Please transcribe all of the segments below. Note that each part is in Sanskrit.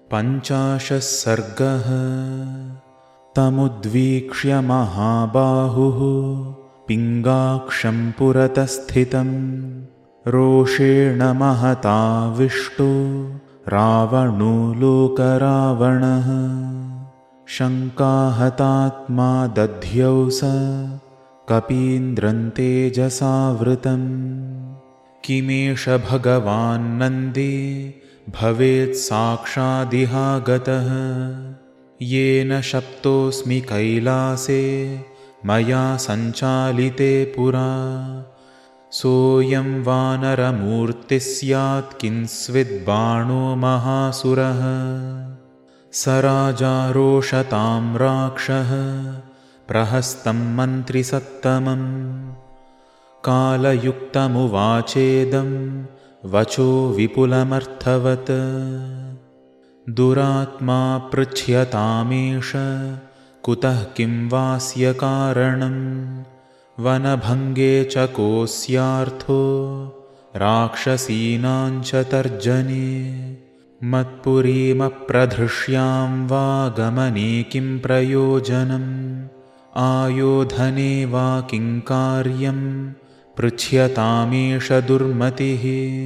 पञ्चाशः सर्गः। तमुद्वीक्ष्य महाबाहुः पिङ्गाक्षं पुरतस्थितं रोषेण महताविष्टो रावणो लोकरावणः। शङ्काहतात्मा दध्यौ स कपीन्द्रं तेजसावृतं। किमेष भगवान्नन्दे भवेत् साक्षादिहागतः। येन शप्तोऽस्मि कैलासे मया सञ्चालिते पुरा। सोऽयं वानरमूर्तिः स्यात् किंस्विद्बाणो महासुरः। स राजा रोषतां राक्षः प्रहस्तं मन्त्रिसत्तमम्। कालयुक्तमुवाचेदं वचो विपुलमर्थवत्। दुरात्मा पृच्छ्यतामेष कुतः किं वास्य कारणं। वनभङ्गे च कोऽस्यार्थो राक्षसीनां च तर्जने। मत्पुरीमप्रधृष्यां वा गमने किं प्रयोजनम्। आयोधने वा किं कार्यं पृच्छ्यतामेष दुर्मतिः।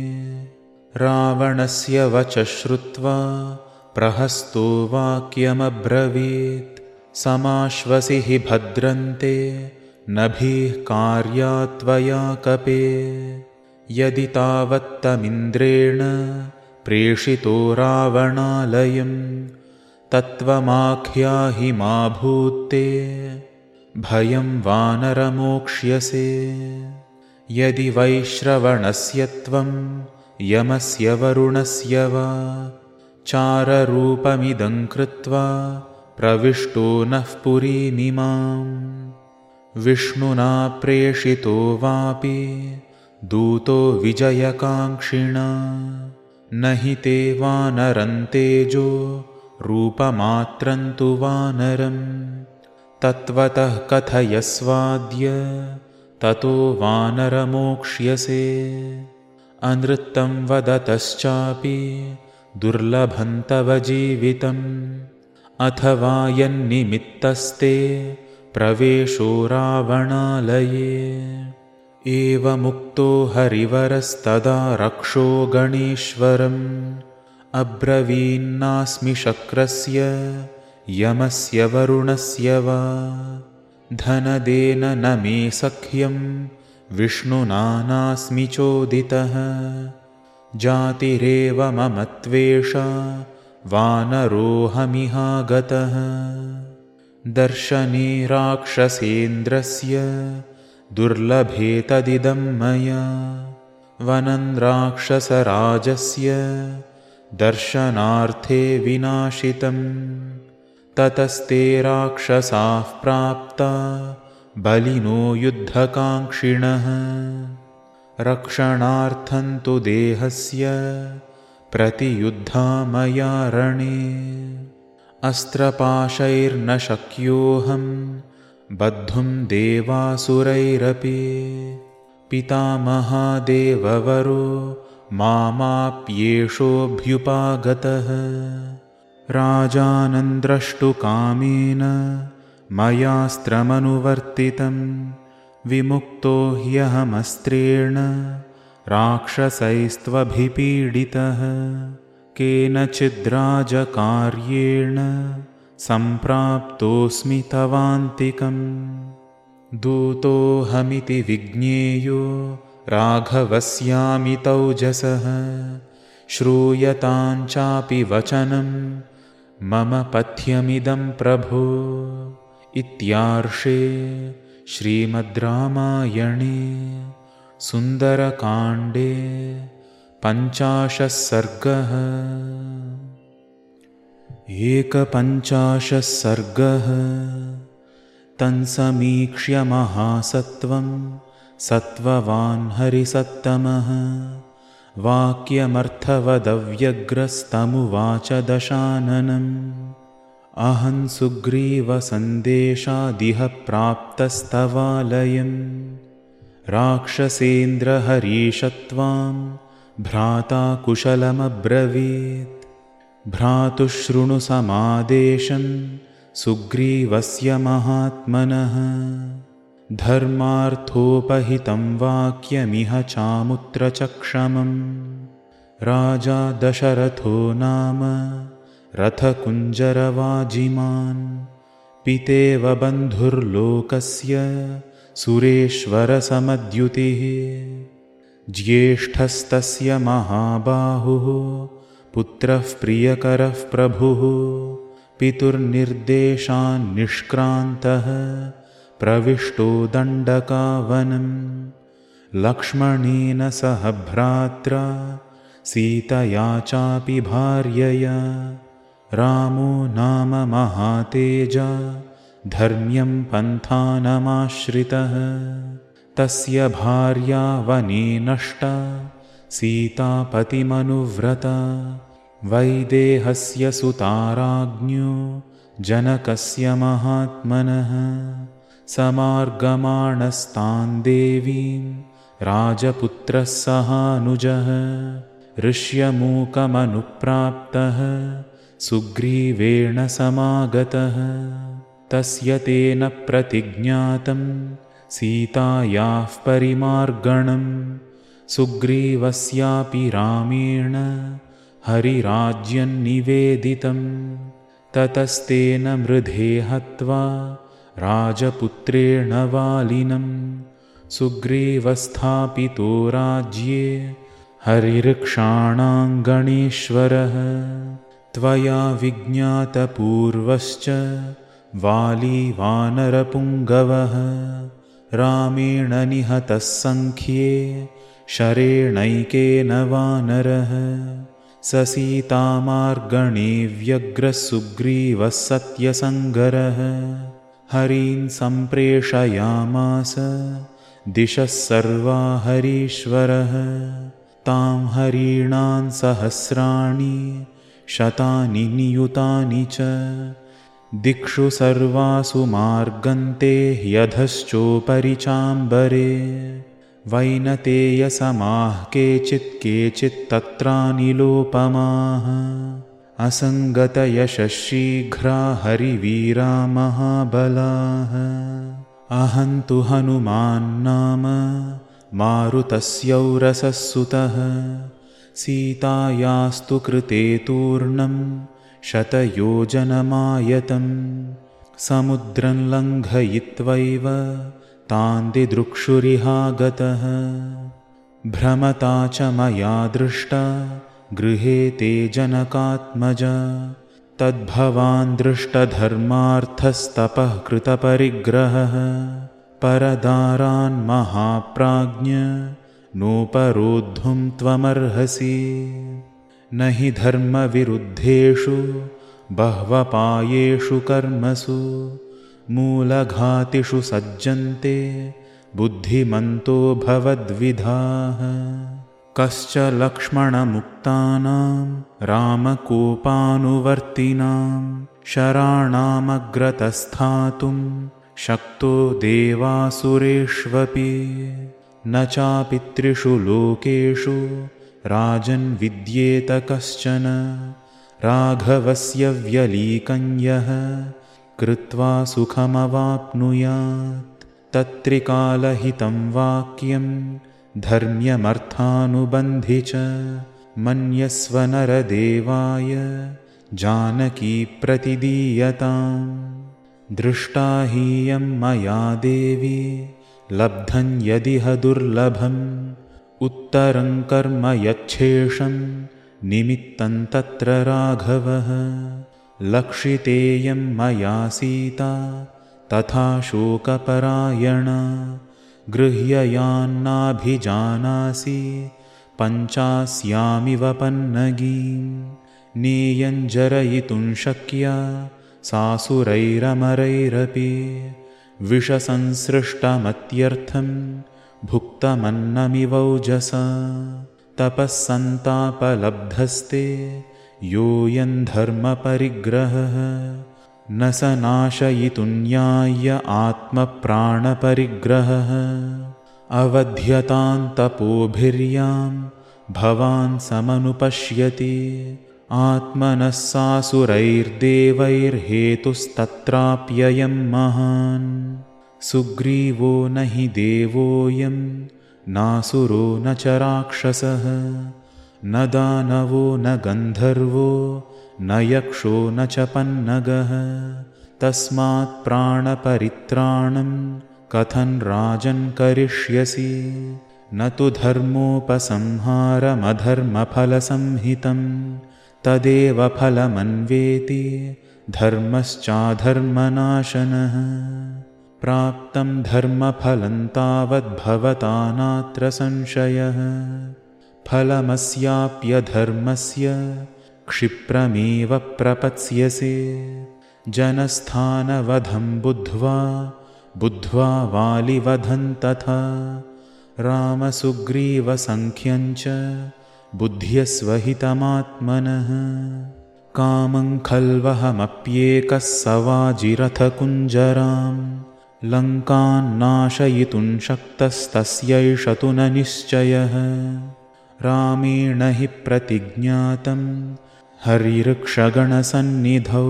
रावणस्य वचः श्रुत्वा प्रहस्तो वाक्यमब्रवीत्। समाश्वसि हि भद्रन्ते नभिः कार्यात् त्वया कपे। यदि तावत्तमिन्द्रेण प्रेषितो रावणालयं तत्त्वमाख्याहि मा भूत्ते भयं वानरमोक्ष्यसे। यदि वैश्रवणस्य त्वं यमस्य वरुणस्य वा चाररूपमिदं कृत्वा प्रविष्टो नः पुरीमिमां। विष्णुना प्रेषितो वापि दूतो विजयकाङ्क्षिणा। न हि ते वानरं तेजो रूपमात्रं तु वानरं। तत्त्वतः कथयस्वाद्य ततो वानरमोक्ष्यसे। अनृतं वदतश्चापि दुर्लभं तव जीवितम्। अथवा यन्निमित्तस्ते प्रवेशो रावणालये। एवमुक्तो हरिवरस्तदा रक्षो गणेश्वरम्। अब्रवीन्नास्मि शक्रस्य यमस्य वरुणस्य वा। धनदेन न मे सख्यं विष्णुना नास्मि चोदितः। जातिरेव मम त्वेषा वानरोऽहमिहागतः। दर्शने राक्षसेन्द्रस्य दुर्लभे तदिदं मया। वनं राक्षसराजस्य दर्शनार्थे विनाशितम्। ततस्ते राक्षसाः प्राप्ता बलिनो युद्धकाङ्क्षिणः। रक्षणार्थं तु देहस्य प्रतियुद्धामया रणे। अस्त्रपाशैर्न शक्योऽहं बद्धुं देवासुरैरपि। पितामहादेववरो मामाप्येषोऽभ्युपागतः। राजानं द्रष्टुकामेन मयास्त्रमनुवर्तितं। विमुक्तो ह्यहमस्त्रेण राक्षसैस्त्वभिपीडितः। केनचिद्राजकार्येण सम्प्राप्तोऽस्मि तवान्तिकम्। दूतोऽहमिति विज्ञेयो राघवस्यामि तौजसः। श्रूयतां चापि वचनं मम पथ्यमिदं प्रभो। इत्यार्षे श्रीमद् रामायणे सुन्दरकाण्डे 50 सर्गः। 51 सर्गः। तन्समीक्ष्य महासत्त्वं सत्त्ववान् हरिसत्तमः। वाक्यमर्थवदव्यग्रस्तमुवाच दशाननम्। अहं सुग्रीवसन्देशादिह प्राप्तस्तवालयम्। राक्षसेन्द्रहरीशत्वां भ्राता कुशलमब्रवीत्। भ्रातुशृणु समादेशं सुग्रीवस्य महात्मनः। धर्मार्थोपहितं वाक्यमिह चामुत्र चक्षमम्। राजा दशरथो नाम रथकुञ्जरवाजिमान्। पितेव बन्धुर्लोकस्य सुरेश्वरसमद्युतिः। ज्येष्ठस्तस्य महाबाहुः पुत्रः प्रियकरः प्रभुः। पितुर्निर्देशान्निष्क्रान्तः प्रविष्टो दण्डकावनं। लक्ष्मणेन सह भ्रात्रा सीतया चापि भार्यया। रामो नाम महातेजा धर्म्यं पन्थानमाश्रितः। तस्य भार्या वने नष्टा सीता पतिमनुव्रता। वैदेहस्य सुता राज्ञो जनकस्य महात्मनः। समार्गमाणस्तान् देवीं राजपुत्रः सहानुजः। ऋष्यमूकमनुप्राप्तः सुग्रीवेण समागतः। तस्य तेन प्रतिज्ञातं सीतायाः परिमार्गणं। सुग्रीवस्यापि रामेण हरिराज्यं निवेदितं। ततस्तेन मृधे हत्वा राजपुत्रेण वालिनं। सुग्रीवस्थापितो राज्ये हरिऋक्षाणां गणेश्वरः। त्वया विज्ञातपूर्वश्च वाली वानरपुङ्गवः। रामेण निहतः संख्ये शरेणैकेन वानरः। स सीतामार्गणे व्यग्रः सुग्रीवः सत्यसङ्गरः। हरीन् सम्प्रेषयामास दिशः सर्वा हरीश्वरः। तां हरीणां सहस्राणि शतानि नियुतानि च। दिक्षु सर्वासु मार्गन्ते ह्यधश्चोपरि चाम्बरे। वैनतेयसमाः केचित् तत्रानिलोपमाः। असङ्गतयशशीघ्रा हरिवीरा महाबलाः। अहं तु हनुमान् नाम मारुतस्यौरसः सुतः। सीतायास्तु कृते तूर्णं शतयोजनमायतं। समुद्रं लङ्घयित्वैव तान् दिदृक्षुरिहागतः। भ्रमता च मया दृष्टा गृहे ते जनकात्मजा। तद्भवान् दृष्टधर्मार्थस्तपः कृतपरिग्रहः। परदारान् महाप्राज्ञ नोपरोद्धुं त्वमर्हसि। न हि धर्मविरुद्धेषु बह्वपायेषु कर्मसु। मूलघातिषु सज्जन्ते बुद्धिमन्तो भवद्विधाः। कश्च लक्ष्मणमुक्तानां रामकोपानुवर्तिनां। शराणामग्रतस्थातुं शक्तो देवासुरेष्वपि। न चापि त्रिषु लोकेषु राजन् विद्येत कश्चन। राघवस्य व्यलीकं यः कृत्वा सुखमवाप्नुयात्। तत्त्रिकालहितं वाक्यं धर्म्यमर्थानुबन्धि च। मन्यस्व नरदेवाय जानकी प्रतिदीयताम्। दृष्टा हीयं मया देवी लब्धं यदिह दुर्लभम्। उत्तरं कर्म यच्छेषं निमित्तं तत्र राघवः। लक्षितेयं मया सीता तथा शोकपरायणा। गृह्ययान्नाभिजानासि पञ्चास्यामिव पन्नगीं। नेयं जरयितुं शक्या सासुरैरमरैरपि। विषसंसृष्टमत्यर्थं भुक्तमन्नमिवौजसा। तपःसन्तापलब्धस्ते योऽयं धर्मपरिग्रहः। न स नाशयितुं न्याय्य आत्मप्राणपरिग्रहः। अवध्यतां तपोभिर्यां भवान् समनुपश्यति। आत्मनः सासुरैर्देवैर्हेतुस्तत्राप्ययं महान् सुग्रीवो न हि देवोऽयं नासुरो न च राक्षसः न दानवो न गन्धर्वो न यक्षो न च पन्नगः तस्मात् प्राणपरित्राणं कथं राजन् करिष्यसि न तु धर्मोपसंहारमधर्मफलसंहितं तदेव फलमन्वेति धर्मश्चाधर्मनाशनः प्राप्तं धर्मफलं तावद्भवता नात्र संशयः फलमस्याप्यधर्मस्य क्षिप्रमेव प्रपत्स्यसे जनस्थानवधं बुद्ध्वा वालिवधं तथा रामसुग्रीवसंख्यञ्च बुद्ध्यस्वहितमात्मनः कामं खल्वहमप्येकः सवाजिरथकुञ्जरां लङ्कान् नाशयितुं शक्तस्तस्यैष तु न निश्चयः रामेण हि प्रतिज्ञातं हरिऋक्षगणसन्निधौ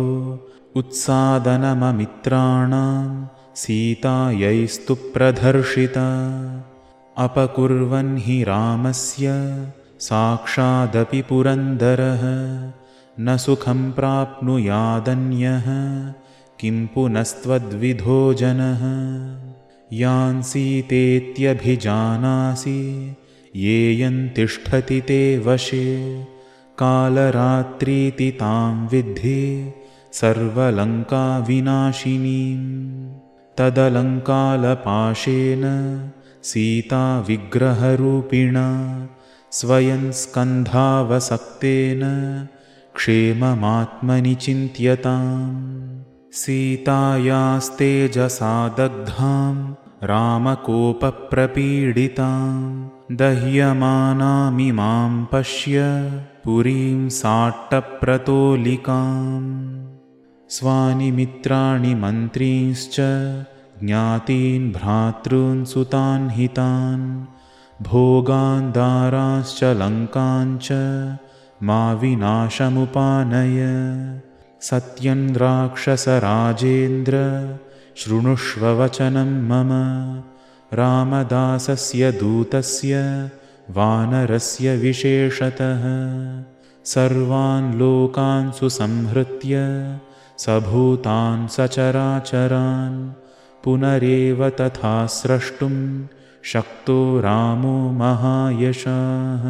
उत्सादनममित्राणां सीतायैस्तु प्रदर्शिता अपकुर्वन् हि रामस्य साक्षादपि पुरन्दरः न सुखं प्राप्नुयादन्यः किं पुनस्त्वद्विधो जनः यान्सीतेत्यभिजानासि येयं तिष्ठति ते वशे कालरात्रीति तां विद्धि सर्वलङ्काविनाशिनीं तदलङ्कालपाशेन सीता विग्रहरूपिणा स्वयं स्कन्धावसक्तेन क्षेममात्मनि चिन्त्यताम् सीतायास्तेजसा दग्धां रामकोपप्रपीडितां दह्यमानामिमां पश्य पुरीं साट्टप्रतोलिकाम् स्वानि मित्राणि मन्त्रींश्च ज्ञातीन् भ्रातॄन् सुतान् हितान् भोगान् दारांश्च लङ्काञ्च मा विनाशमुपानय सत्यं राक्षसराजेन्द्र शृणुष्व वचनं मम रामदासस्य दूतस्य वानरस्य विशेषतः सर्वान् लोकान् सुसंहृत्य सभूतान् सचराचरान् पुनरेव तथा स्रष्टुं शक्तो रामो महायशाः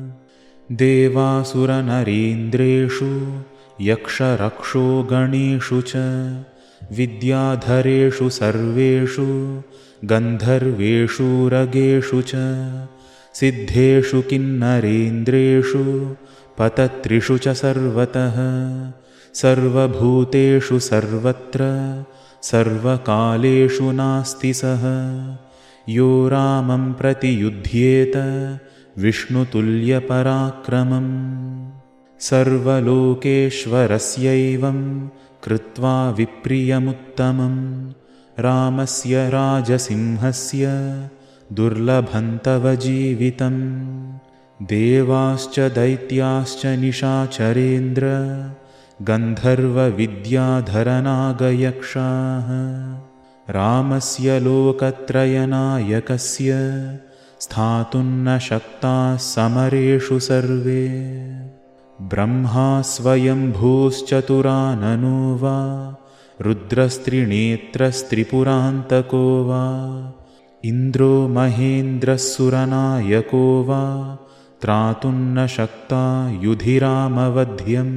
देवासुरनरेन्द्रेषु यक्षरक्षो गणेषु च विद्याधरेषु सर्वेषु गन्धर्वेषु रगेषु च सिद्धेषु किन्नरेन्द्रेषु पतत्रिषु च सर्वतः सर्वभूतेषु सर्वत्र सर्वकालेषु नास्ति सः यो रामं प्रतियुध्येत विष्णुतुल्यपराक्रमम् सर्वलोकेश्वरस्यैवं कृत्वा विप्रियमुत्तमं रामस्य राजसिंहस्य दुर्लभं तव जीवितम् देवाश्च दैत्याश्च निशाचरेन्द्र गन्धर्वविद्याधरनागयक्षाः रामस्य लोकत्रयनायकस्य स्थातुं न शक्ताः समरेषु सर्वे ब्रह्मा स्वयंभूश्चतुराननो वा रुद्रस्त्रिनेत्रस्त्रिपुरान्तको वा इन्द्रो महेन्द्रस्सुरनायको वा त्रातुं न शक्ता युधिरामवध्यम्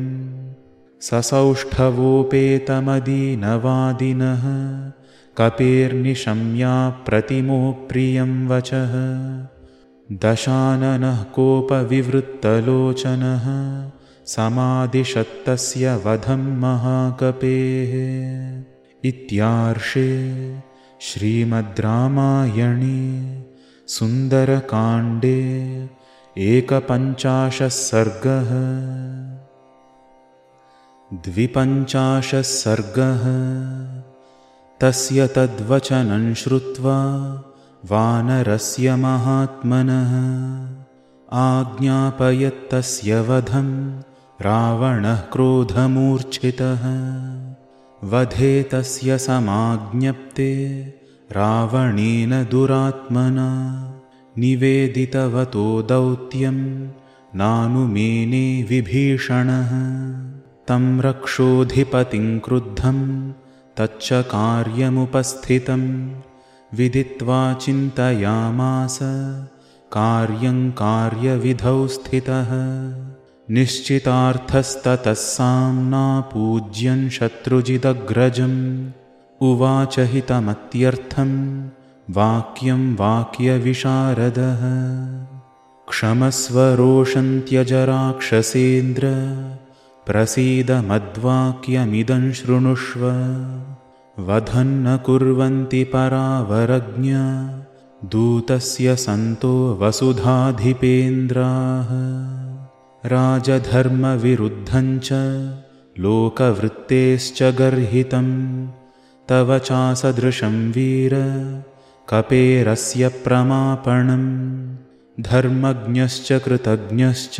ससौष्ठवोपेतमदीनवादिनः कपेर्निशम्या प्रतिमो प्रियं वचः दशाननः कोपविवृत्तलोचनः समादिशत्तस्य वधं महाकपेः इत्यार्षे श्रीमद् रामायणे सुन्दरकाण्डे 51 सर्गः 52 सर्गः तस्य तद्वचनं श्रुत्वा वानरस्य महात्मनः आज्ञापयत्तस्य वधं रावणः क्रोधमूर्छितः। वधे तस्य समाज्ञप्ते रावणेन दुरात्मना। निवेदितवतो दौत्यं नानुमेने विभीषणः। तं रक्षोऽधिपतिं क्रुद्धं तच्च कार्यमुपस्थितं। विदित्वा चिन्तयामास कार्यं कार्यविधौ स्थितः। निश्चितार्थस्ततः साम्ना पूज्यन् शत्रुजिदग्रजम्। उवाच हितमत्यर्थं वाक्यं वाक्यविशारदः। क्षमस्व रोषं त्यज राक्षसेन्द्र। प्रसीद मद्वाक्यमिदं शृणुष्व। वधन्न कुर्वन्ति परावरज्ञा दूतस्य संतो वसुधाधिपेन्द्राः। राजधर्मविरुद्धञ्च लोकवृत्तेश्च गर्हितं। तव चासदृशं वीर कपेरस्य प्रमापणम्। धर्मज्ञश्च कृतज्ञश्च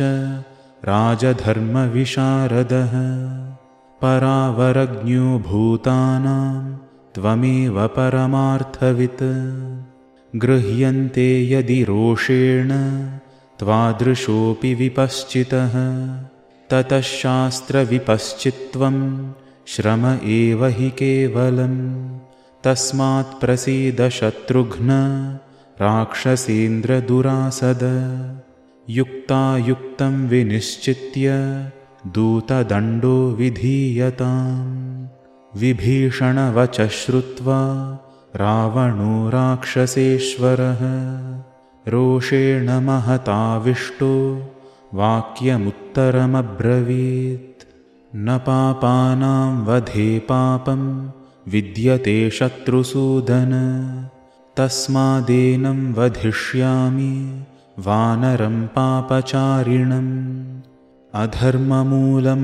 राजधर्मविशारदः। परावरज्ञो भूतानां त्वमेव परमार्थवित्। गृह्यन्ते यदि रोषेण त्वादृशोऽपि विपश्चितः। ततः शास्त्रविपश्चित्त्वं श्रम एव हि केवलम्। तस्मात् प्रसीद शत्रुघ्न राक्षसेन्द्र दुरासद। युक्तायुक्तं विनिश्चित्य दूतदण्डो विधीयताम्। विभीषणवचः श्रुत्वा रावणो राक्षसेश्वरः। रोषेण महताविष्टो वाक्यमुत्तरमब्रवीत्। न पापानां वधे पापं विद्यते शत्रुसूदन। तस्मादेनं वधिष्यामि वानरं पापचारिणम्। अधर्ममूलं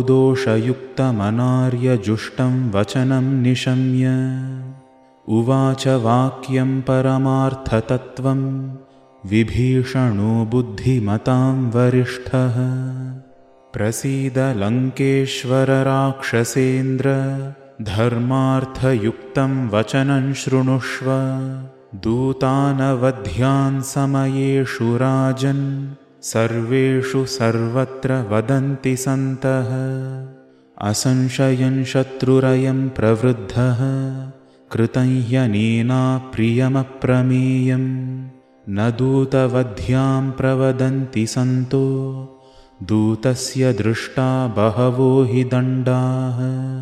बहुदोषयुक्तमनार्यजुष्टं वचनं निशम्य। उवाच वाक्यं परमार्थतत्त्वं विभीषणो बुद्धिमतां वरिष्ठः। प्रसीद लङ्केश्वर राक्षसेन्द्र धर्मार्थयुक्तं वचनं शृणुष्व। दूतानवध्यान् समयेषु राजन् सर्वेषु सर्वत्र वदन्ति सन्तः। असंशयं शत्रुरयं प्रवृद्धः कृतं ह्यनेनाप्रियमप्रमेयम्। न दूतवध्यां प्रवदन्ति सन्तो दूतस्य दृष्टा बहवो हि दण्डाः।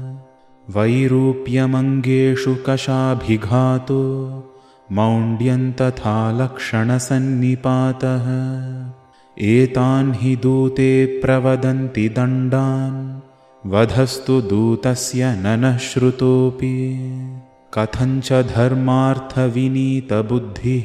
वैरूप्यमङ्गेषु कशाभिघातो मौण्ड्यं तथा लक्षणसन्निपातः। एतान् हि दूते प्रवदन्ति दण्डान्। वधस्तु दूतस्य ननः श्रुतोऽपि। कथञ्च धर्मार्थविनीतबुद्धिः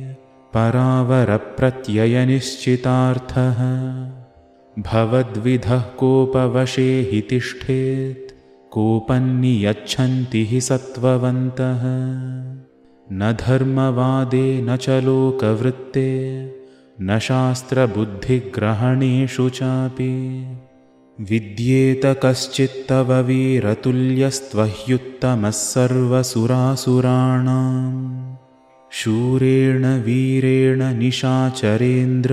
परावरप्रत्ययनिश्चितार्थः। भवद्विधः कोपवशे हि तिष्ठेत् कोपन्नियच्छन्ति हि सत्त्ववन्तः। न धर्मवादे न च लोकवृत्ते न शास्त्रबुद्धिग्रहणेषु चापि। विद्येत कश्चित्तव वीरतुल्यस्त्वह्युत्तमः सर्वसुरासुराणाम्। शूरेण वीरेण निशाचरेन्द्र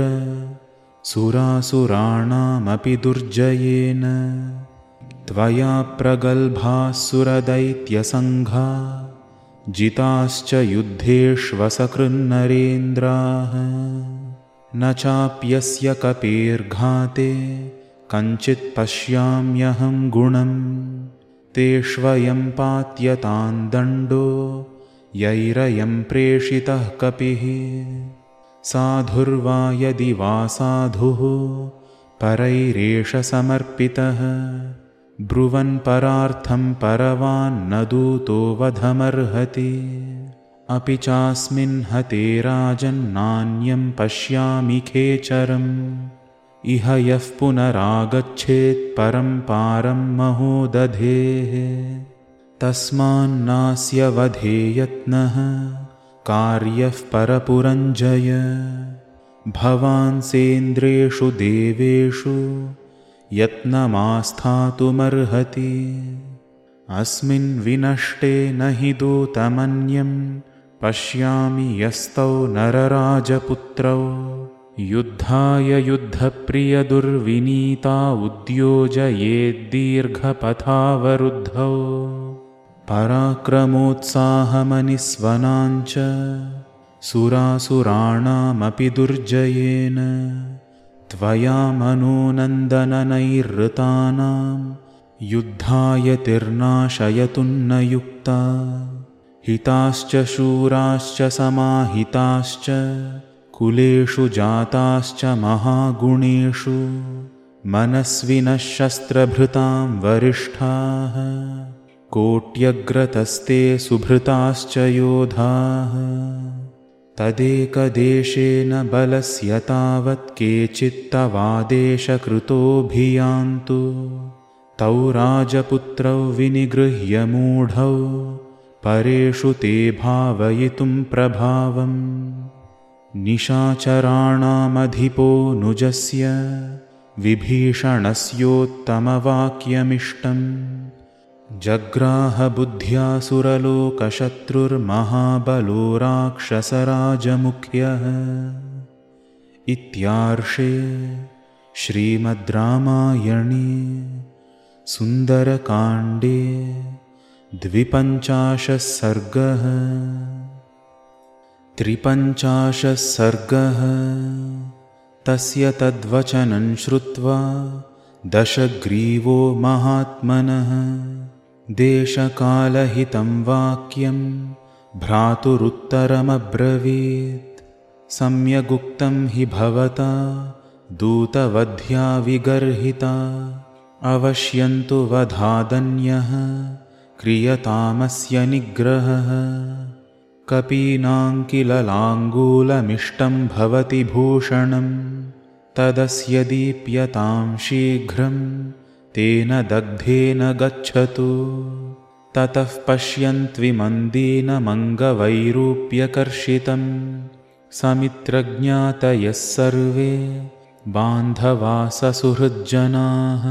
सुरासुराणामपि दुर्जयेन। त्वया प्रगल्भाः सुरदैत्यसङ्घा जिताश्च युद्धेष्वसकृन्नरेन्द्राः। न चाप्यस्य कपेर्घाते कञ्चित् पश्याम्यहं गुणम्। तेष्वयं पात्यतां दण्डो यैरयं प्रेषितः कपिः। साधुर्वा यदि वा साधुः परैरेष समर्पितः। ब्रुवन् परार्थं परवान्न दूतो वधमर्हति। अपि चास्मिन् हते राजन्नान्यं पश्यामि खेचरम्। इह यः पुनरागच्छेत् परं पारं महोदधेः। तस्मान्नास्य वधे यत्नः कार्यः परपुरञ्जय। भवान् सेन्द्रेषु देवेषु यत्नमास्थातुमर्हति। अस्मिन् विनष्टे न हि दूतमन्यं पश्यामि यस्तौ नरराजपुत्रौ युद्धाय युद्धप्रियदुर्विनीता उद्योजयेद्दीर्घपथावरुद्धौ पराक्रमोत्साहमनिस्वनाञ्च सुरासुराणामपि दुर्जयेन त्वया मनोनन्दननैर्ऋतानां युद्धाय तिर्नाशयतुन्न युक्ता हिताश्च शूराश्च समाहिताश्च कुलेषु जाताश्च महागुणेषु मनस्विनः शस्त्रभृतां वरिष्ठाः कोट्यग्रतस्ते सुभृताश्च योधाः तदेकदेशेन बलस्य तावत् केचित्तवादेशकृतोऽभियान्तु तौ राजपुत्रौ विनिगृह्य मूढौ परेषु ते भावयितुं प्रभावम् निशाचराणामधिपो नुजस्य विभीषणस्योत्तमवाक्यमिष्टम् जग्राह बुद्ध्या सुरलोकशत्रुर्महाबलो राक्षसराजमुख्यः। इत्यार्षे श्रीमद् रामायणे सुन्दरकाण्डे 52 सर्गः। 53 सर्गः। तस्य तद्वचनं श्रुत्वा दशग्रीवो महात्मनः देशकालहितं वाक्यं भ्रातुरुत्तरमब्रवीत्। सम्यगुक्तं हि भवता दूतवध्या विगर्हिता अवश्यन्तु वधादन्यः क्रियतामस्य निग्रहः। कपीनां किल लाङ्गूलमिष्टं भवति भूषणं तदस्य दीप्यतां शीघ्रं तेन दग्धेन गच्छतु। ततः पश्यन्त्विमन्दीनमङ्गवैरूप्यकर्षितं समित्रज्ञातयः सर्वे बान्धवाः ससुहृज्जनाः।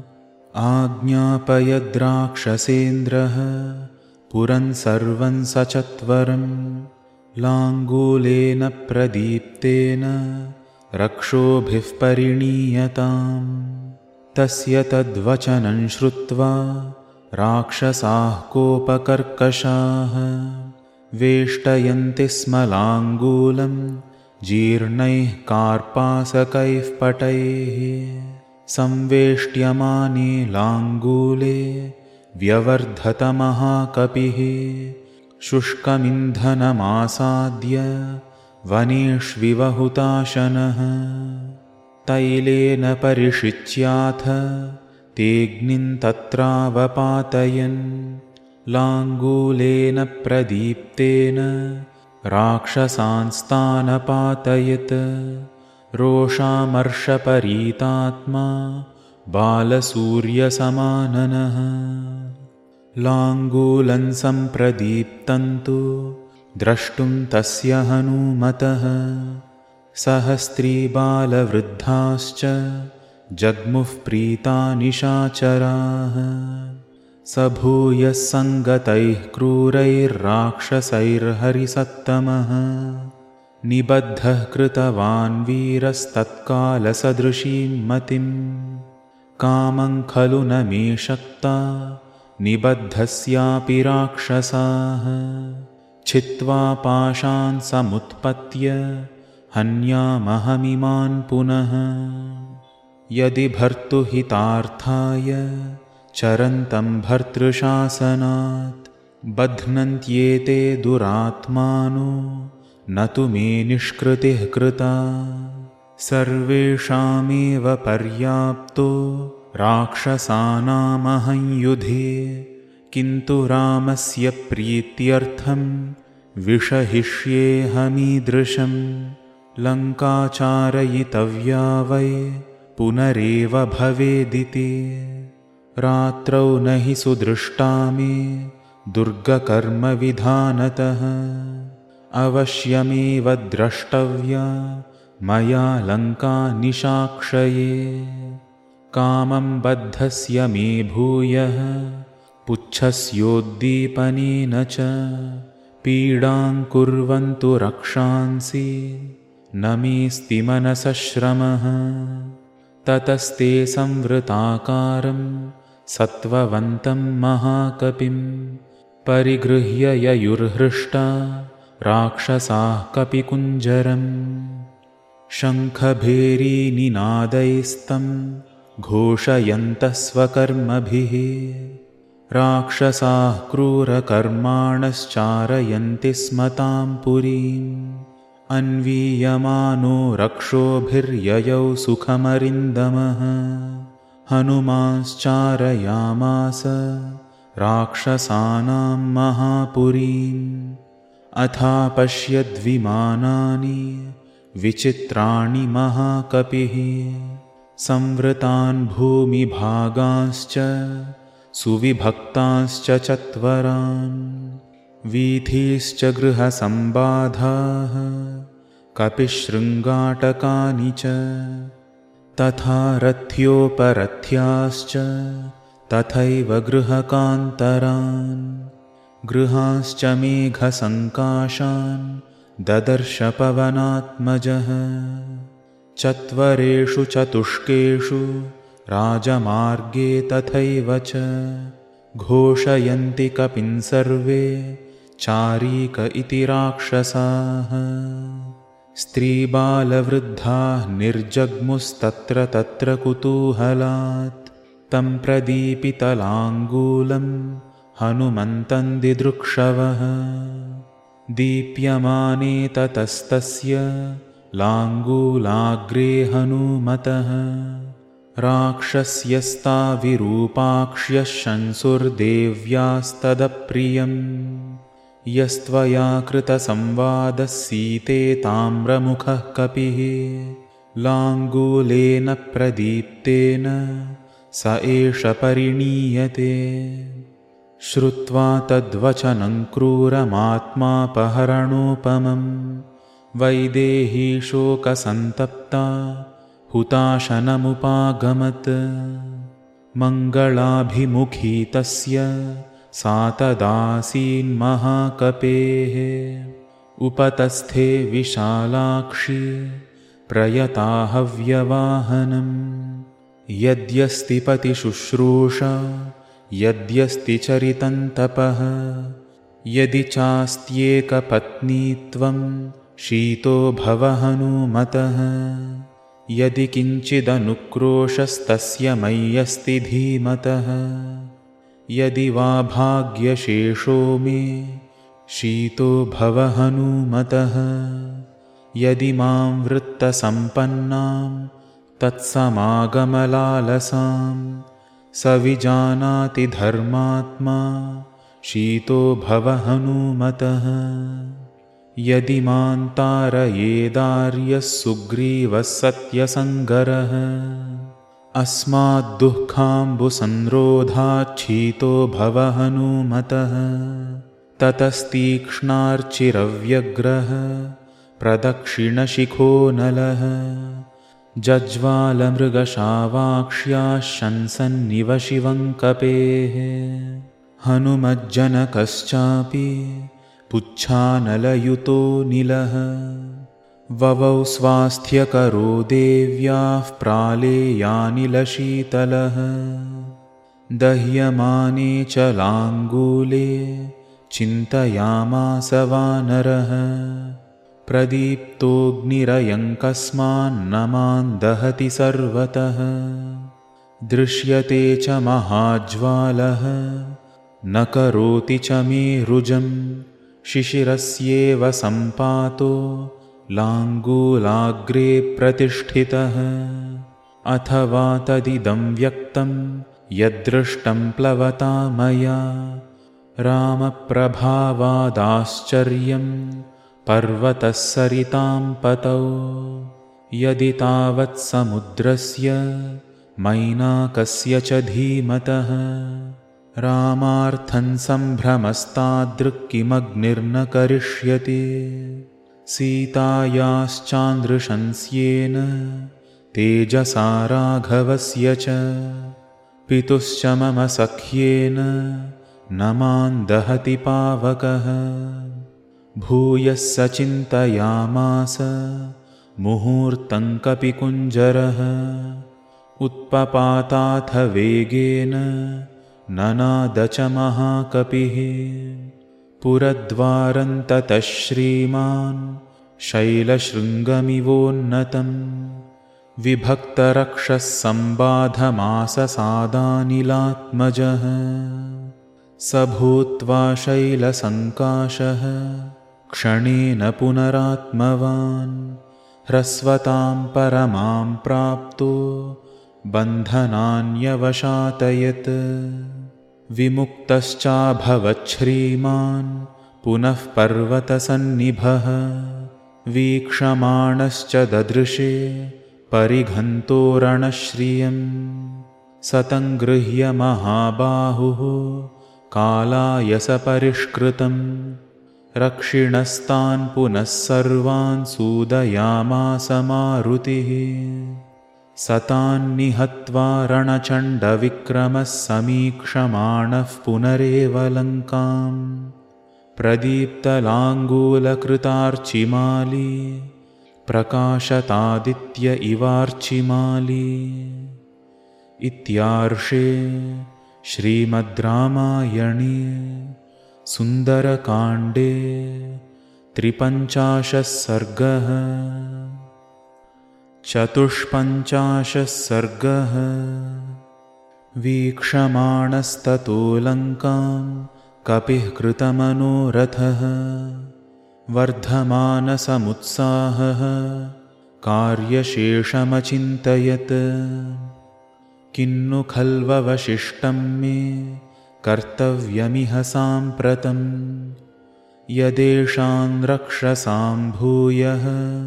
आज्ञापयद्राक्षसेन्द्रः पुरं सर्वं सचत्वरं लाङ्गूलेन प्रदीप्तेन रक्षोभिः परिणीयताम्। तस्य तद्वचनं श्रुत्वा राक्षसाः कोपकर्कशाः वेष्टयन्ति स्म लाङ्गूलं जीर्णैः कार्पासकैः पटैः। संवेष्ट्यमाने लाङ्गूले व्यवर्धतमहाकपिः शुष्कमिन्धनमासाद्य वनेष्विव हुताशनः। तैलेन परिषिच्याथ तेऽग्निं तत्रावपातयन् लाङ्गूलेन प्रदीप्तेन राक्षसांस्तानपातयत्। रोषामर्षपरीतात्मा बालसूर्यसमाननः लाङ्गूलं सम्प्रदीप्तं तु द्रष्टुं तस्य हनूमतः सहस्रीबालवृद्धाश्च जग्मुः प्रीता निशाचराः। स भूयः सङ्गतैः क्रूरैर्राक्षसैर्हरिसत्तमः निबद्धः कृतवान् वीरस्तत्कालसदृशीं मतिं। कामं खलु न मे शक्ता निबद्धस्यापि राक्षसाः छित्त्वा पाशान् समुत्पत्य हन्यामहमिमान् पुनः। यदि भर्तुहितार्थाय चरन्तं भर्तृशासनात् बध्नन्त्येते दुरात्मानो न तु मे निष्कृतिः कृता। सर्वेषामेव पर्याप्तो राक्षसानामहं युधे किन्तु रामस्य प्रीत्यर्थं विषहिष्येऽहमीदृशं। लङ्काचारयितव्या वै पुनरेव भवेदिति। रात्रौ न हि सुदृष्टा मे दुर्गकर्मविधानतः अवश्यमेव द्रष्टव्या मया लङ्का निशाक्षये। कामं बद्धस्य मे भूयः पुच्छस्योद्दीपनेन च पीडां कुर्वन्तु रक्षांसि न मेऽस्ति मनसः श्रमः। ततस्ते संवृताकारं सत्त्ववन्तं महाकपिं परिगृह्य ययुर्हृष्टा राक्षसाः कपिकुञ्जरम्। शङ्खभेरीनिनादैस्तं घोषयन्तः स्वकर्मभिः राक्षसाः क्रूरकर्माणश्चारयन्ति स्म तां पुरीम्। अन्वीयमानो रक्षोभिर्ययौ सुखमरिन्दमः हनुमांश्चारयामास राक्षसानां महापुरीम्। अथापश्यद्विमानानि विचित्राणि महाकपिः संवृतान् भूमिभागांश्च सुविभक्तांश्च चत्वरान्। वीथीश्च गृहसम्बाधाः कपिशृङ्गाटकानि च तथा रथ्योपरथ्याश्च तथैव गृहकान्तरान्। गृहांश्च मेघसङ्काशान् ददर्श पवनात्मजः चत्वरेषु चतुष्केषु राजमार्गे तथैव च घोषयन्ति कपिं सर्वे चारीक इति राक्षसाः। स्त्रीबालवृद्धाः निर्जग्मुस्तत्र तत्र कुतूहलात् तं प्रदीपितलाङ्गूलं हनुमन्तं दिदृक्षवः। दीप्यमाने ततस्तस्य लाङ्गूलाग्रे हनूमतः राक्षस्यस्ता विरूपाक्ष्यः शंसुर्देव्यास्तदप्रियम्। यस्त्वया कृतसंवादः सीते ताम्रमुखः कपिः लाङ्गूलेन प्रदीप्तेन स एष परिणीयते। श्रुत्वा तद्वचनं क्रूरमात्मापहरणोपमं वैदेही शोकसन्तप्ता हुताशनमुपागमत्। मङ्गलाभिमुखी तस्य सा तदासीन्महाकपेः उपतस्थे विशालाक्षी प्रयताहव्यवाहनम्। यद्यस्ति पतिशुश्रूषा यद्यस्ति चरितं तपः यदि चास्त्येकपत्नीत्वं शीतो भव हनूमतः। यदि किञ्चिदनुक्रोशस्तस्य मय्यस्ति धीमतः यदि वा भाग्यशेषो मे शीतो भव हनूमतः। यदि मां वृत्तसम्पन्नां तत्समागमलालसां स विजानाति धर्मात्मा शीतो भव हनूमतः। यदि मां तारयेदार्यः सुग्रीवः सत्यसङ्गरः अस्माद्दुःखाम्बुसंरोधाच्छीतो भव हनूमतः। ततस्तीक्ष्णार्चिरव्यग्रः प्रदक्षिणशिखो नलः जज्वालमृगशावाक्ष्याः शंसन्निव शिवं कपेः। हनुमज्जनकश्चापि पुच्छानलयुतो नीलः ववौ स्वास्थ्यकरो देव्याः प्रालेयानिलशीतलः। दह्यमाने च लाङ्गूले चिन्तयामास वानरः प्रदीप्तोऽग्निरयङ्कस्मान्न मां दहति सर्वतः। दृश्यते च महाज्वालः न करोति च मे रुजं शिशिरस्येव सम्पातो लाङ्गूलाग्रे प्रतिष्ठितः। अथवा तदिदं व्यक्तं यद्दृष्टं प्लवता मया रामप्रभावादाश्चर्यं पर्वतः सरितां पतौ। यदि तावत् समुद्रस्य मैनाकस्य च धीमतः रामार्थं सम्भ्रमस्तादृक् किमग्निर्न करिष्यति। सीतायाश्चान्दृशंस्येन तेजसा राघवस्य च पितुश्च मम सख्येन न मां दहति पावकः। भूयः स चिन्तयामास मुहूर्तं कपिकुञ्जरः उत्पपाताथ वेगेन ननाद च महाकपिः। पुरद्वारं ततः श्रीमान् शैलशृङ्गमिवोन्नतं विभक्तरक्षः सम्बाधमाससादानिलात्मजः। स भूत्वा शैलसङ्काशः क्षणेन पुनरात्मवान् ह्रस्वतां परमां प्राप्तो बन्धनान्यवशातयत्। विमुक्तश्चाभवच्छ्रीमान् पुनः पर्वतसन्निभः वीक्षमाणश्च ददृशे परिघन्तो रणश्रियम्। सतं गृह्य महाबाहुः कालायसपरिष्कृतम् रक्षिणस्तान् पुनः सर्वान् सूदयामास मारुतिः। सतान्निहत्वा रणचण्डविक्रमः समीक्षमाणः पुनरेव लङ्काम् प्रदीप्तलाङ्गूलकृतार्चिमाली प्रकाशतादित्य इवार्चिमाली। इत्यार्षे श्रीमद्रामायणे सुन्दरकाण्डे 53 सर्गः। 54 सर्गः। वीक्षमाणस्ततो लङ्कां कपिः कृतमनोरथः वर्धमानसमुत्साहः कार्यशेषमचिन्तयत्। किन्नु खल्ववशिष्टं मे कर्तव्यमिह साम्प्रतं यदेषां रक्षसां भूयः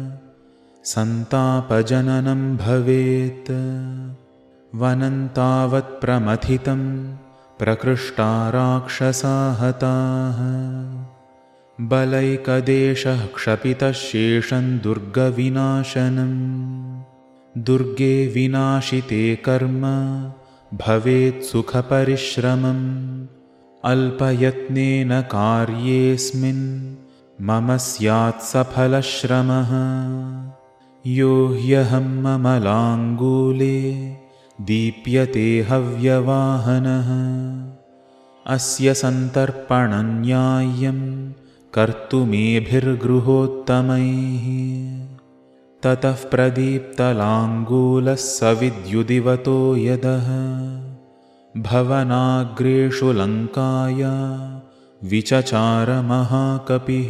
सन्तापजननं भवेत्। वनं तावत् प्रमथितं प्रकृष्टा राक्षसा हताः बलैकदेशः क्षपितः शेषं दुर्गविनाशनम्। दुर्गे विनाशिते कर्म भवेत् सुखपरिश्रमम् अल्पयत्नेन कार्येऽस्मिन् मम स्यात् सफलश्रमः। यो ह्यहं ममलाङ्गूले दीप्यते हव्यवाहनः अस्य सन्तर्पणं न्याय्यं कर्तुमेभिर्गृहोत्तमैः। ततः प्रदीप्तलाङ्गूलः सविद्युदिवतो यदः भवनाग्रेषु लङ्काया विचचार महाकपिः।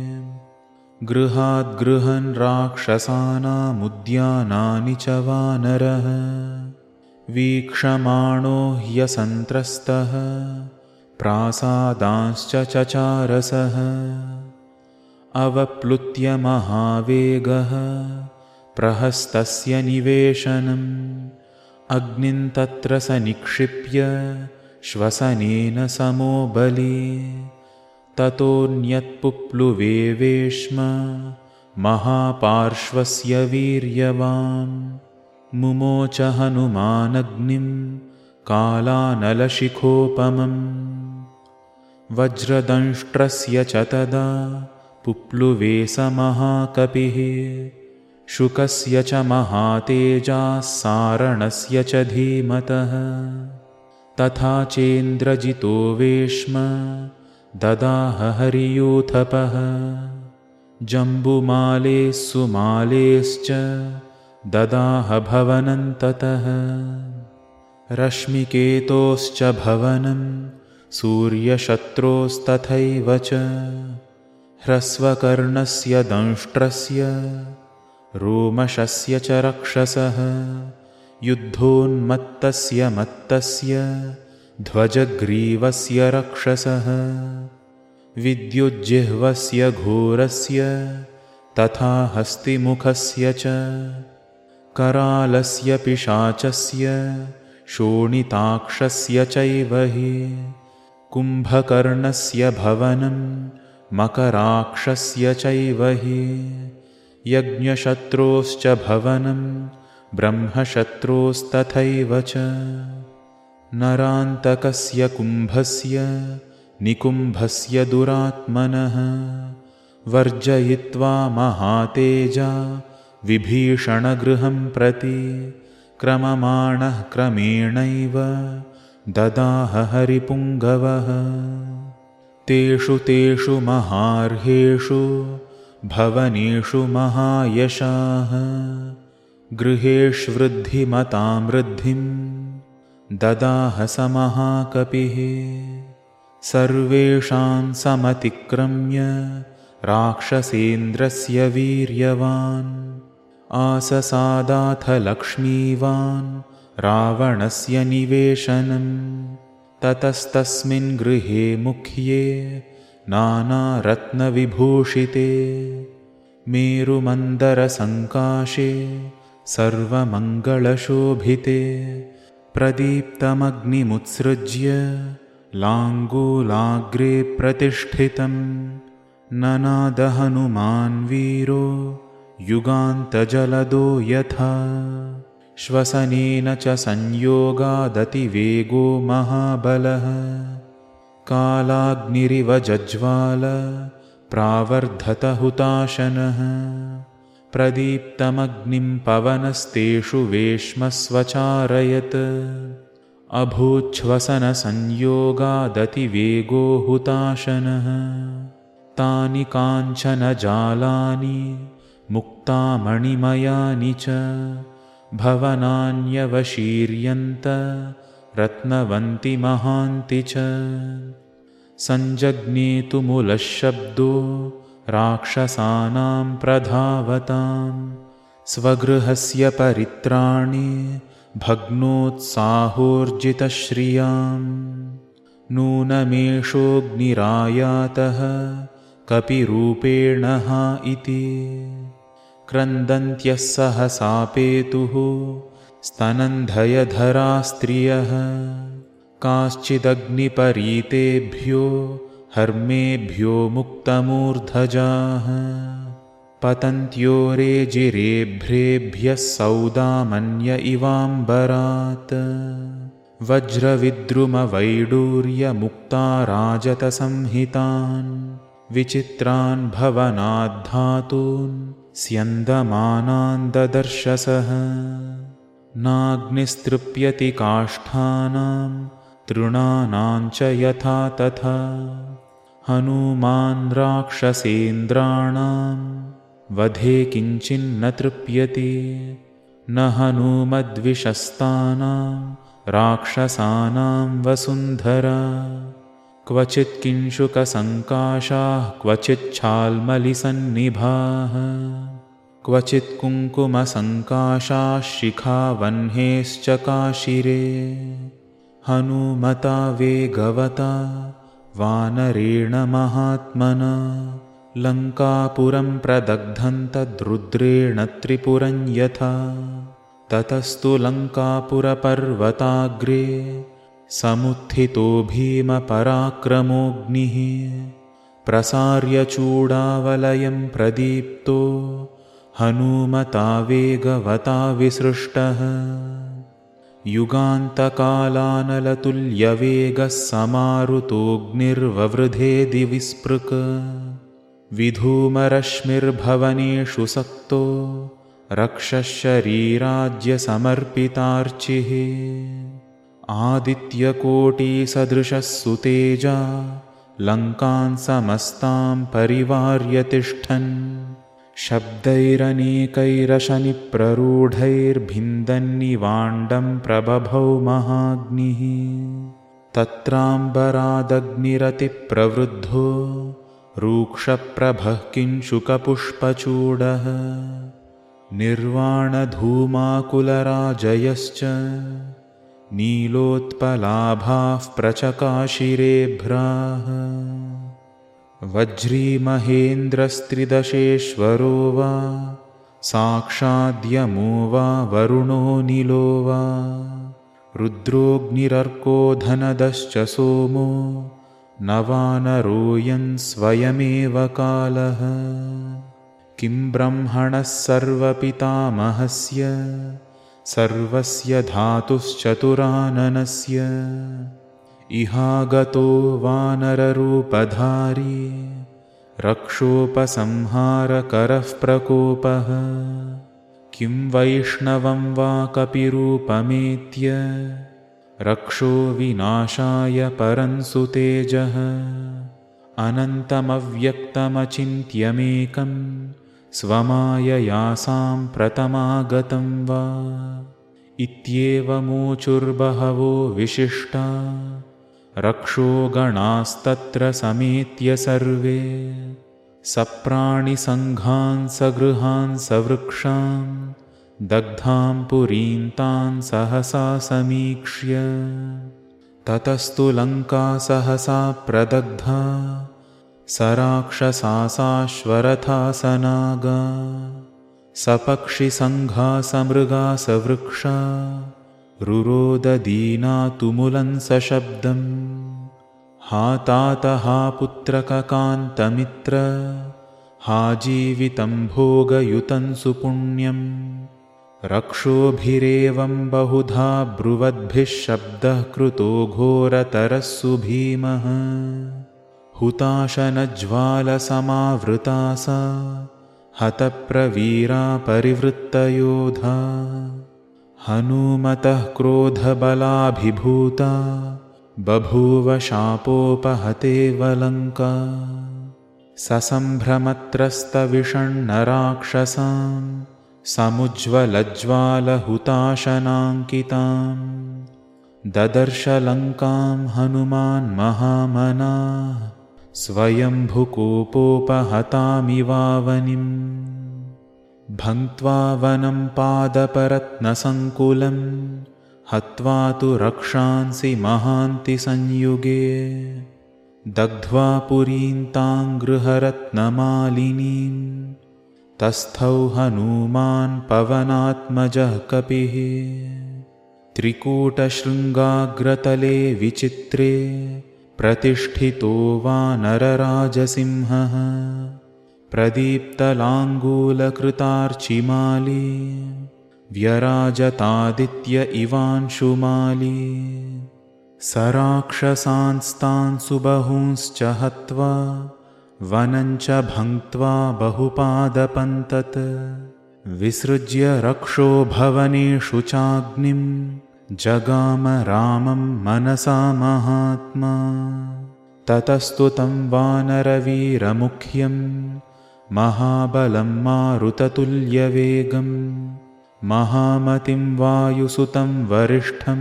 गृहाद्गृहन् राक्षसानामुद्यानानि च वानरः वीक्षमाणो ह्यसन्त्रस्तः प्रासादांश्च चचारसः। अवप्लुत्य महावेगः प्रहस्तस्य निवेशनम् अग्निं तत्र स निक्षिप्य श्वसनेन समो बली। ततोऽन्यत्पुप्लुवे वेश्म महापार्श्वस्य वीर्यवान् मुमोच हनुमानग्निं कालानलशिखोपमम्। वज्रदंष्ट्रस्य च तदा पुप्लुवे स महाकपिः शुकस्य च महातेजाः सारणस्य च धीमतः। तथा चेन्द्रजितो वेश्म ददाह हरियूथपः जम्बुमालेः सुमालेश्च ददाह भवनं ततः। रश्मिकेतोश्च भवनं सूर्यशत्रोस्तथैव च ह्रस्वकर्णस्य दंष्ट्रस्य रोमशस्य च रक्षसः। युद्धोन्मत्तस्य मत्तस्य ध्वजग्रीवस्य रक्षसः। विद्युज्जिह्वस्य घोरस्य तथा हस्तिमुखस्य च करालस्य पिशाचस्य शोणिताक्षस्य चैव हि कुम्भकर्णस्य भवनं मकराक्षस्य चैव हि यज्ञशत्रोश्च भवनं ब्रह्मशत्रोस्तथैव च नरान्तकस्य कुम्भस्य निकुम्भस्य दुरात्मनः वर्जयित्वा महातेजा विभीषणगृहं प्रति क्रममाणः क्रमेणैव ददाह हरिपुङ्गवः। तेषु तेषु महार्हेषु भवनेषु महायशाः गृहेष्वृद्धिमतां वृद्धिं ददाह स महाकपिः। सर्वेषां समतिक्रम्य राक्षसेन्द्रस्य वीर्यवान् आससादाथ लक्ष्मीवान् रावणस्य निवेशनम्। ततस्तस्मिन् गृहे मुख्ये नानारत्नविभूषिते मेरुमन्दरसङ्काशे सर्वमङ्गलशोभिते प्रदीप्तमग्निमुत्सृज्य लाङ्गूलाग्रे प्रतिष्ठितं ननाद हनुमान् वीरो युगान्तजलदो यथा। श्वसनेन च संयोगादतिवेगो महाबलः कालाग्निरिव जज्वाल प्रावर्धत हुताशनः। प्रदीप्तमग्निं पवनस्तेषु वेश्मस्वचारयत् अभूच्छ्वसनसंयोगादतिवेगो हुताशनः। तानि काञ्चनजालानि मुक्तामणिमयानि च भवनान्यवशीर्यन्त रत्नवन्ति महान्ति च। सञ्जज्ञे तु मूलशब्दो राक्षसानां प्रधावतां स्वगृहस्य परित्राणे भग्नोत्साहोर्जितश्रियाम्। नूनमेषोऽग्निरायातः कपिरूपेण हा इति क्रन्दन्त्यः सहसापेतुः स्तनन्धयधरा स्त्रियः। काश्चिदग्निपरीतेभ्यो हर्मेभ्यो मुक्तमूर्धजाः पतन्त्यो रेजिरेभ्रेभ्यः सौदामन्य इवाम्बरात्। वज्रविद्रुमवैडूर्यमुक्ता राजतसंहितान् विचित्रान् भवनाद्धातून् स्यन्दमानान् ददर्शसः। नाग्निस्तृप्यति काष्ठानां तृणानां च यथा तथा हनूमान् राक्षसेन्द्राणां वधे किञ्चिन्न तृप्यति। न हनूमद्विषस्तानां राक्षसानां वसुन्धरा क्वचित् किंशुकसङ्काशाः क्वचिच्छाल्मलिसन्निभाः क्वचित् कुङ्कुमसङ्काशाः शिखावह्नेश्च काशिरे। हनूमता वेगवता वानरेण महात्मना लङ्कापुरं प्रदग्धं तद्रुद्रेण त्रिपुरं यथा। ततस्तु लङ्कापुरपर्वताग्रे समुत्थितो भीमपराक्रमोऽग्निः प्रसार्य चूडावलयं प्रदीप्तो हनूमता वेगवता विसृष्टः। युगान्तकालानलतुल्यवेगः समारुतोऽग्निर्ववृधे दिवि स्पृक्। विधूमरश्मिर्भवनेषु सक्तो रक्षशरीराज्यसमर्पितार्चिः। आदित्यकोटिसदृशः सुतेजा लङ्कान् समस्तां परिवार्य तिष्ठन् शब्दैरनेकैरशनिप्ररूढैर्भिन्दन्निवाण्डं प्रबभौ महाग्निः। तत्राम्बरादग्निरतिप्रवृद्धो रूक्षप्रभः किंशुकपुष्पचूडः। निर्वाणधूमाकुलराजयश्च नीलोत्पलाभाः प्रचकाशिरेभ्राः। वज्रीमहेन्द्रस्त्रिदशेश्वरो वा साक्षाद्यमो वा वरुणो नीलो वा रुद्रोऽग्निरर्को धनदश्च सोमो न वानरोऽयं स्वयमेव कालः। किं ब्रह्मणः सर्वपितामहस्य सर्वस्य धातुश्चतुराननस्य इहागतो वानररूपधारी रक्षोपसंहारकरः प्रकोपः किं वैष्णवं वा कपिरूपमेत्य रक्षो विनाशाय परंसुतेजः अनन्तमव्यक्तमचिन्त्यमेकं स्वमायया साम्प्रतमागतं वा इत्येवमूचुर्बहवो विशिष्टा रक्षो गणास्तत्र समेत्य सर्वे सप्राणिसङ्घान् सगृहान् सवृक्षान् दग्धां पुरीं तान् सहसा समीक्ष्य ततस्तु लङ्का सहसा प्रदग्धा सराक्षसाश्वरथा सनागा सपक्षिसङ्घा समृगा सवृक्षा रुरोददीना तुमुलं सशब्दम् हा तात हा पुत्रककान्तमित्र हा जीवितं भोगयुतं सुपुण्यं रक्षोभिरेवं बहुधा ब्रुवद्भिः शब्दः कृतो घोरतरः सुभीमः हुताशनज्वालसमावृता सा हतप्रवीरा परिवृत्तयोधा हनूमतः क्रोधबलाभिभूता बभूव शापोपहतेव लङ्का ससम्भ्रमत्रस्तविषण्णराक्षसां समुज्ज्वलज्वालहुताशनाङ्कितां ददर्श लङ्कां हनुमान् महामनाः स्वयंभुकोपोपहतामिवावनिम् भङ्क्त्वा वनं पादपरत्नसङ्कुलं हत्वा तु रक्षांसि महान्ति संयुगे दग्ध्वा पुरीं तां गृहरत्नमालिनीं तस्थौ हनूमान् पवनात्मजः कपिः त्रिकूटशृङ्गाग्रतले विचित्रे प्रतिष्ठितो वानरराजसिंहः प्रदीप्तलाङ्गूलकृतार्चिमाली व्यराजतादित्य इवांशुमाली सराक्षसांस्तान् सुबहूंश्च हत्वा वनञ्च भङ्क्त्वा बहुपादपन्तत् विसृज्य रक्षो भवनेषु चाग्निं जगाम रामं मनसा महात्मा ततस्तु तं वानरवीरमुख्यं महाबलं मारुततुल्यवेगं महामतिं वायुसुतं वरिष्ठं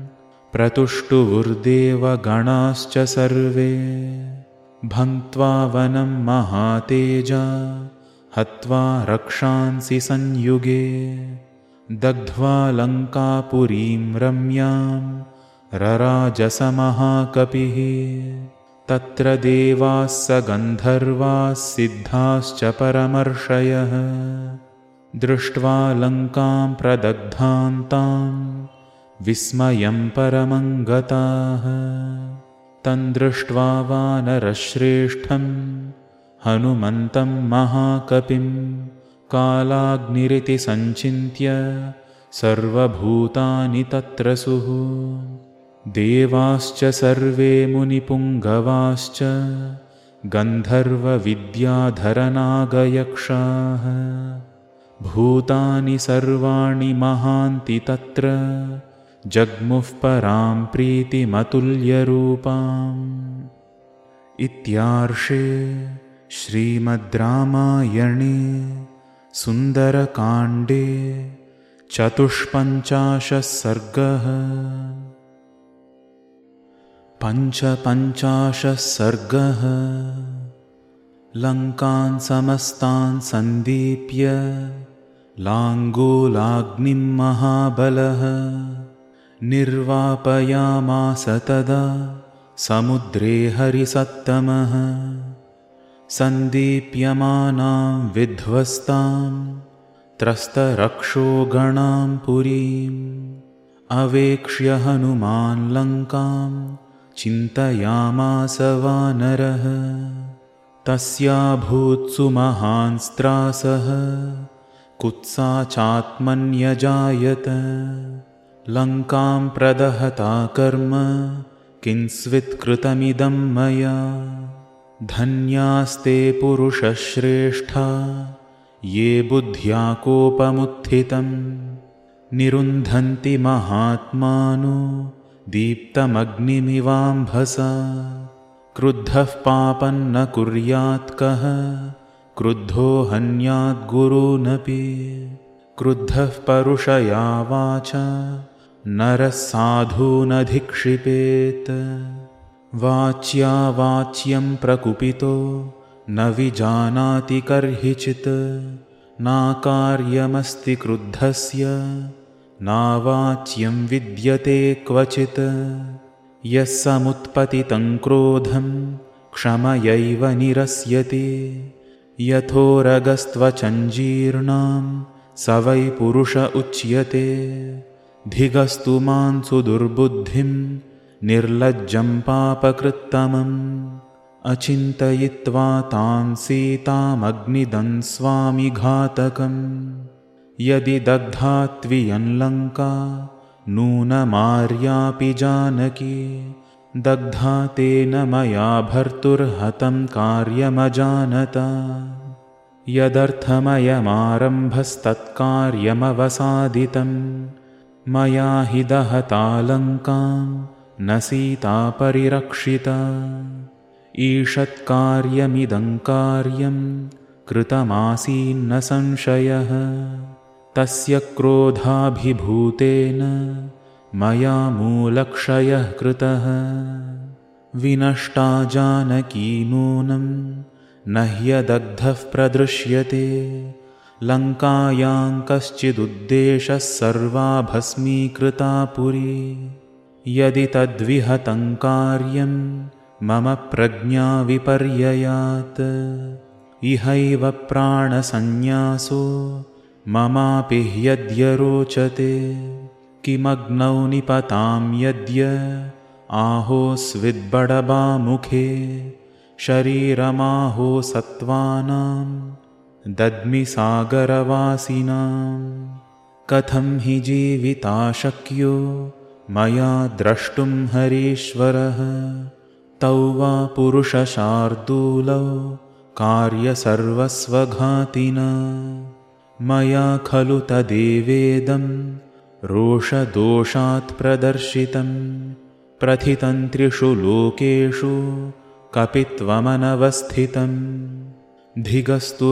प्रतुष्टुवुर्देवगणाश्च सर्वे भङ्क्त्वा वनं महातेजा हत्वा रक्षांसि संयुगे दग्ध्वा लङ्कापुरीं रम्यां रराजसमहाकपिः तत्र देवाः स गन्धर्वाः सिद्धाश्च परमर्षयः दृष्ट्वा लङ्कां प्रदग्धां तां विस्मयं परमं गताः तं दृष्ट्वा वानरश्रेष्ठं हनुमन्तं महाकपिं कालाग्निरिति सञ्चिन्त्य सर्वभूतानि तत्र सुः देवाश्च सर्वे मुनिपुङ्गवाश्च गन्धर्वविद्याधरनागयक्षाः भूतानि सर्वाणि महान्ति तत्र जग्मुः परां प्रीतिमतुल्यरूपाम् इत्यार्षे श्रीमद् रामायणे सुन्दरकाण्डे 54 सर्गः 55 सर्गः लङ्कान् समस्तान् सन्दीप्य लाङ्गूलाग्निं महाबलः निर्वापयामास तदा समुद्रे हरिसत्तमः सन्दीप्यमानां विध्वस्तां त्रस्तरक्षोगणां पुरीम् अवेक्ष्य हनुमान् लङ्कां चिन्तयामास वानरः तस्याभूत्सु महान् स्त्रासः कुत्सा चात्मन्यजायत लङ्कां प्रदहता कर्म किंस्वित्कृतमिदं मया धन्यास्ते पुरुषश्रेष्ठा ये बुद्ध्या कोपमुत्थितं निरुन्धन्ति महात्मानो दीप्तमग्निमिवाम्भसा क्रुद्धः पापं न कुर्यात् कः क्रुद्धो हन्यात् गुरूनपि क्रुद्धः परुषया वाचा नरः साधूनधिक्षिपेत् वाच्या वाच्यं प्रकुपितो न विजानाति कर्हिचित् नाकार्यमस्ति क्रुद्धस्य नावाच्यं विद्यते क्वचित् यः समुत्पतितं क्रोधं क्षमयैव निरस्यति यथोरगस्त्वचञ्जीर्णां स वै पुरुष उच्यते धिगस्तु मांसु दुर्बुद्धिं निर्लज्जं पापकृत्तमम् अचिन्तयित्वा तां सीतामग्निदंस्वामि घातकम् यदि दग्धा त्वियंलङ्का नूनमार्यापि जानकी दग्धा तेन मया भर्तुर्हतं कार्यमजानता यदर्थमयमारम्भस्तत्कार्यमवसादितं मया हि दहता लङ्कां न सीता परिरक्षिता ईषत्कार्यमिदं कार्यं कृतमासीन्न संशयः तस्य क्रोधाभिभूतेन मया मूलक्षयः कृतः विनष्टा जानकी नूनं न ह्यदग्धः प्रदृश्यते लङ्कायां कश्चिदुद्देशः सर्वा भस्मीकृता पुरी यदि तद्विहतं कार्यं मम प्रज्ञा विपर्ययात् इहैव प्राणसन्न्यासो ममापि ह्यद्य रोचते किमग्नौ निपतां यद्य आहोस्विद्बडबामुखे शरीरमाहो सत्त्वानां दद्मि सागरवासिनां कथं हि जीविता शक्यो मया द्रष्टुं हरीश्वरः तौ वा पुरुषशार्दूलौ कार्यसर्वस्वघातिना मया खलु तदेवेदं रोषदोषात् प्रदर्शितं प्रथितं त्रिषु लोकेषु कपित्वमनवस्थितं धिगस्तु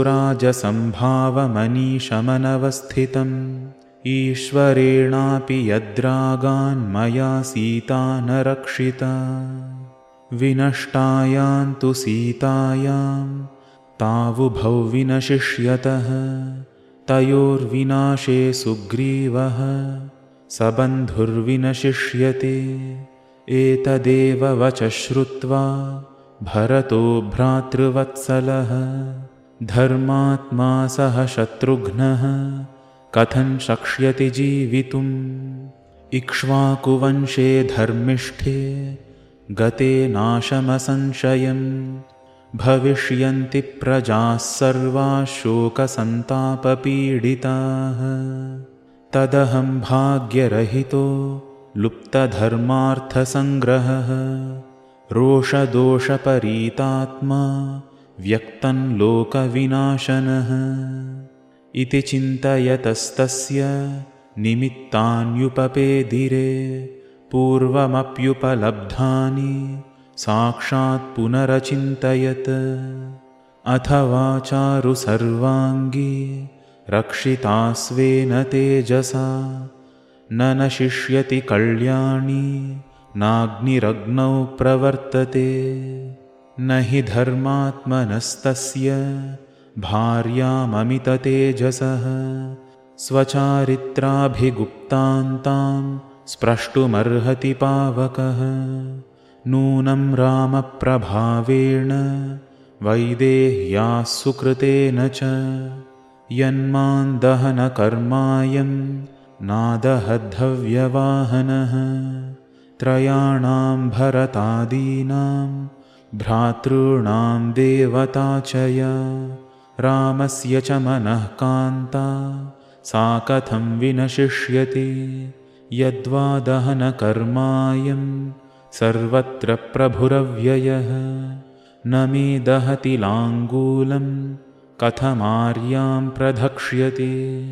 राजसंभावमनीशमनवस्थितम् ईश्वरेणापि यद्रागान्मया सीता न रक्षिता विनष्टायां तु सीतायां तावुभौ विनशिष्यतः तयोर्विनाशे सुग्रीवः सबन्धुर्विनशिष्यते एतदेव वचः श्रुत्वा भरतो भ्रातृवत्सलः धर्मात्मा सह शत्रुघ्नः कथं शक्ष्यति जीवितुम् इक्ष्वाकुवंशे धर्मिष्ठे गते नाशमसंशयम् भविष्यन्ति प्रजाः सर्वाः शोकसन्तापपीडिताः तदहं भाग्यरहितो लुप्तधर्मार्थसङ्ग्रहः रोषदोषपरीतात्मा व्यक्तं लोकविनाशनः इति चिन्तयतस्तस्य निमित्तान्युपपेदिरे पूर्वमप्युपलब्धानि साक्षात् पुनरचिन्तयत् अथवा चारु सर्वाङ्गी रक्षिता स्वेन तेजसा न नशिष्यति कल्याणी नाग्निरग्नौ प्रवर्तते न हि धर्मात्मनस्तस्य भार्याममिततेजसः स्वचारित्राभिगुप्तान्तां स्प्रष्टुमर्हति पावकः नूनं रामप्रभावेण वैदेह्याः सुकृतेन च यन्मां दहनकर्मायं नादहद्धव्यवाहनः त्रयाणां भरतादीनां भ्रातॄणां देवता च या रामस्य च मनः कान्ता सा कथं विनशिष्यति यद्वा दहनकर्मायं सर्वत्र प्रभुरव्ययः न मे दहति लाङ्गूलं कथमार्यां प्रधक्ष्यति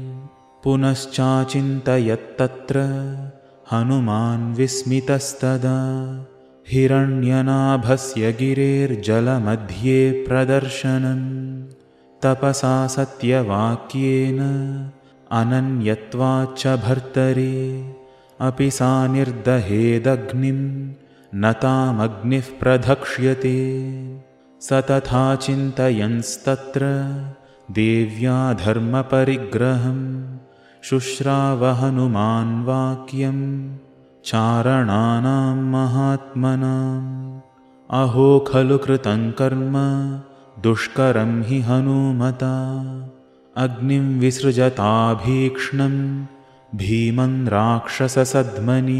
पुनश्चाचिन्तयत्तत्र हनुमान् विस्मितस्तदा हिरण्यनाभस्य गिरेर्जलमध्ये प्रदर्शनम् तपसा सत्यवाक्येन अनन्यत्वाच्च भर्तरे अपि सा निर्दहेदग्निं न तामग्निः प्रधक्ष्यते स तथा चिन्तयंस्तत्र देव्या धर्मपरिग्रहं शुश्राव हनुमान् वाक्यं चारणानां महात्मनाम् अहो खलु कृतं कर्म दुष्करं हि हनूमता अग्निं विसृजताभीक्ष्णं भीमं राक्षससद्मनि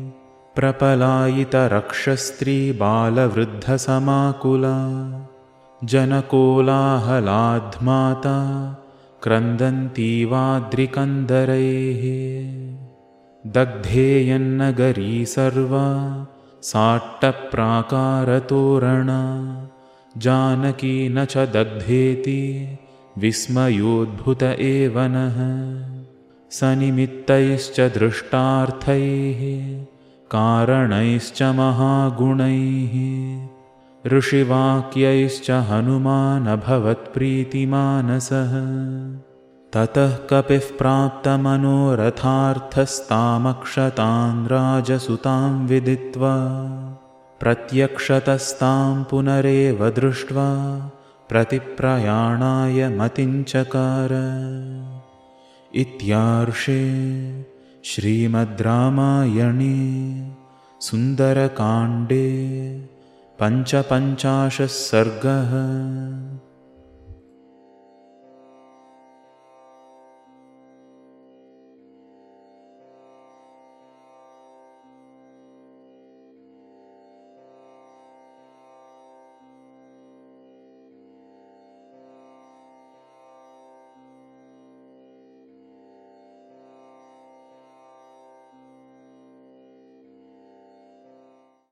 प्रपलायितरक्षस्त्रीबालवृद्धसमाकुला जनकोलाहलाद्माता क्रन्दन्तीवाद्रिकन्दरैः दग्धेयन्नगरी सर्वा साट्टप्राकारतोरणा जानकी न च दग्धेति विस्मयोद्भुत एव नः सनिमित्तैश्च दृष्टार्थैः कारणैश्च महागुणैः ऋषिवाक्यैश्च हनुमानभवत्प्रीतिमानसः ततः कपिः प्राप्तमनोरथार्थस्तामक्षतां राजसुतां विदित्वा प्रत्यक्षतस्तां पुनरेव दृष्ट्वा प्रतिप्रयाणाय मतिञ्चकार। इत्यार्षे श्रीमद् रामायणे सुन्दरकाण्डे 55 सर्गः।